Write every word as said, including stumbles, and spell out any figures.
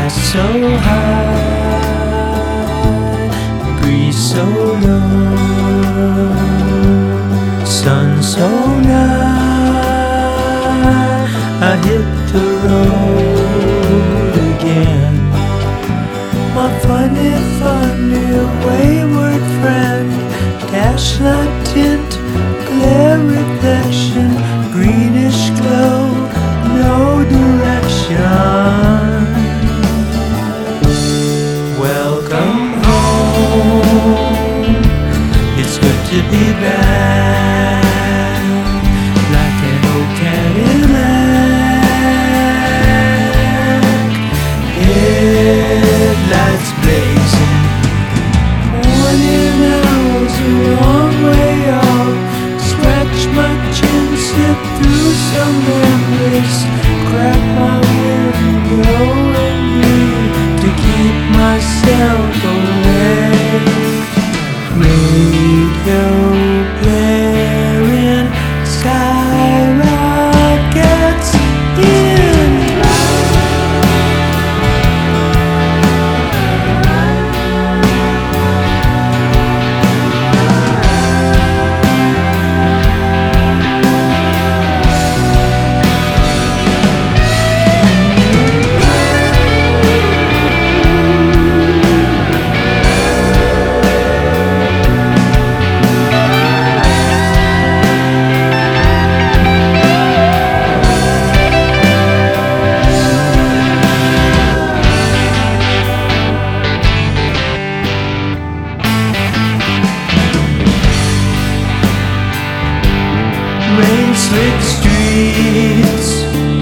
so high, breeze so low, sun so nigh, I hit the road again. My funny, funny, wayward friend, gaslight tint, glare reflection, greenish glow, no direction. Welcome home, it's good to be back, like an old Cadillac, headlights blazing, morning hours a long way off, scratch my chin, slip through some memories, crack my window and breathe to keep myself awake. Radio blaring, skyrockets in. Rain-slick streets,